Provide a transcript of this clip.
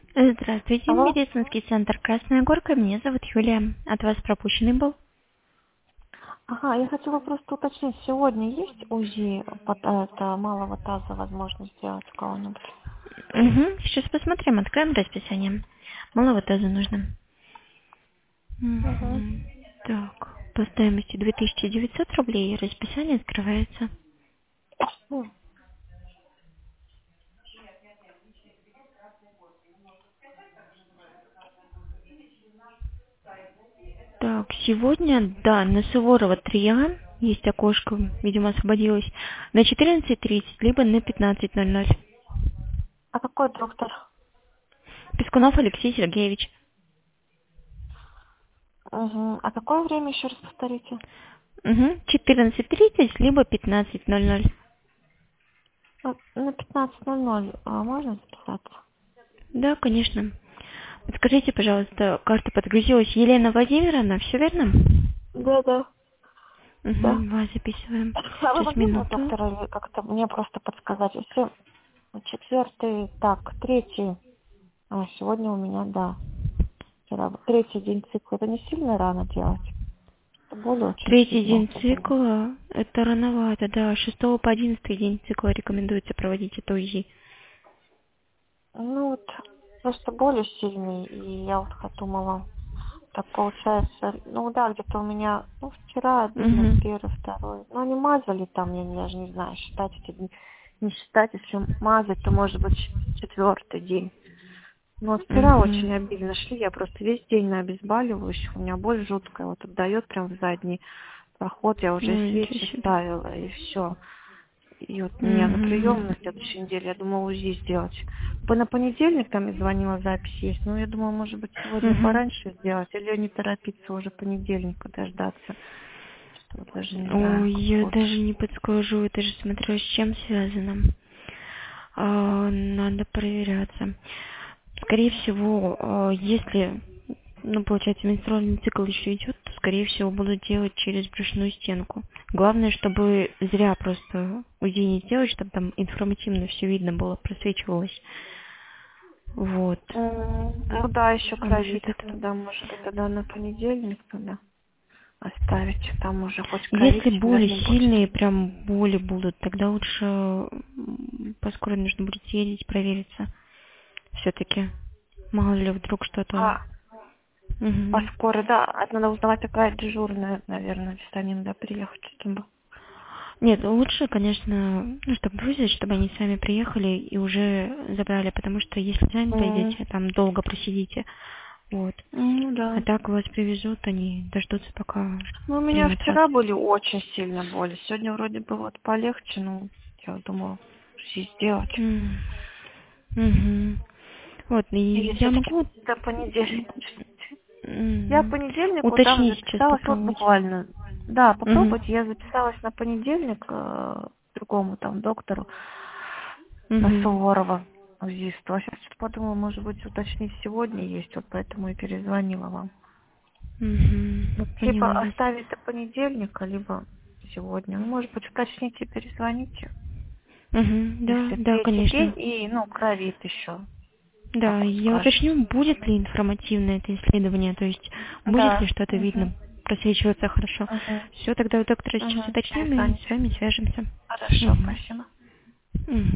Здравствуйте, Алло? медицинский центр «Красная Горка». Меня зовут Юлия. От вас пропущенный был. Ага, я хотела просто уточнить, сегодня есть УЗИ это, малого таза, возможность сделать у кого-нибудь? Угу. Сейчас посмотрим, откроем расписание. Малого таза нужно. Угу. Мгм. Так, по стоимости 2900 рублей расписание открывается. Так, сегодня, да, на Суворова 3А есть окошко, видимо, освободилось, на 14:30, либо на 15:00. А какой доктор? Пескунов Алексей Сергеевич. Угу. А какое время еще раз повторите? Угу. 14:30, либо 15:00. На 15:00 можно записаться? Да, конечно. Подскажите, пожалуйста, карта подгрузилась. Елена Владимировна, все верно? Да, да. Да. Угу, вас записываем. А вы Сейчас, могли мне минуту. доктора или как-то мне просто подсказать? Если четвертый, так, третий, сегодня у меня, да, вчера, третий день цикла, это не сильно рано делать? Более очень Третий сильно. день цикла, это рановато, да. 6 по 11 день цикла рекомендуется проводить это УЗИ. Ну вот, просто более сильный, и я вот думала, так получается, ну да, где-то у меня, ну вчера один, Угу. первый, второй, ну они мазали там, я даже не знаю, считать эти дни, не считать, если мазать, то может быть четвертый день. Ну вот вчера Угу. очень обильно шли, я просто весь день на обезболивающих, у меня боль жуткая, вот отдает прям в задний проход, я уже Ой, ничего свечи себе. ставила, и все. И вот мне на прием на Угу. следующей неделе, я думала УЗИ сделать. На понедельник там я звонила, запись есть. Но я думала, может быть, сегодня Угу. пораньше сделать, или не торопиться уже понедельника дождаться. Что вот даже не знаю, Ой, как я вот. даже не подскажу, это же смотрю, с чем связано. Надо проверяться. Скорее всего, если, ну, получается, менструальный цикл еще идет, то, скорее всего, будут делать через брюшную стенку. Главное, чтобы зря просто УЗИ не сделать, чтобы там информативно все видно было, просвечивалось. Вот. Ну да, еще А насчет кровит. этого? Тогда, может быть, тогда на понедельник тогда оставить. Там уже хоть кровит Если себя боли не будет. сильные, прям боли будут, тогда лучше поскорее нужно будет съездить, провериться. Все-таки. Мало ли вдруг что-то. А по Мгм. скорой, да, надо узнавать, какая дежурная, наверное, если они надо приехать, чтобы. Нет, лучше, конечно, ну, чтобы вызвать, чтобы они сами приехали и уже забрали, потому что если сами пойдете, там долго просидите, вот. Ну А да. так вас привезут, они дождутся, пока Ну, у меня примут вас. вчера были очень сильно боли. Сегодня вроде бы вот полегче, ну, я думала, все сделать. М. Мгм. Вот, и Или я все-таки могу до понедельника. Я м, понедельнику там уточнить сейчас записалась, вот попробовать. буквально. Да, Мгм. попробуйте. Я записалась на понедельник другому там доктору на Мгм. Суворова УЗИсту. А сейчас подумала, может быть, уточнить сегодня есть, вот поэтому и перезвонила вам. Мгм. Вот, Поняла либо вас. оставить до понедельника, либо сегодня. Ну, может быть, уточните, перезвоните. Мгм. Да, Если да, третий день конечно. и, ну, кровит еще, Да, как он я скажет. уточню, будет ли информативное это исследование, то есть будет ли Да. что-то Угу. видно, просвечиваться хорошо. Угу. Все, тогда у доктора сейчас Угу. уточним и с Перезвоните. вами свяжемся. Хорошо, Мгм. спасибо. Мгм.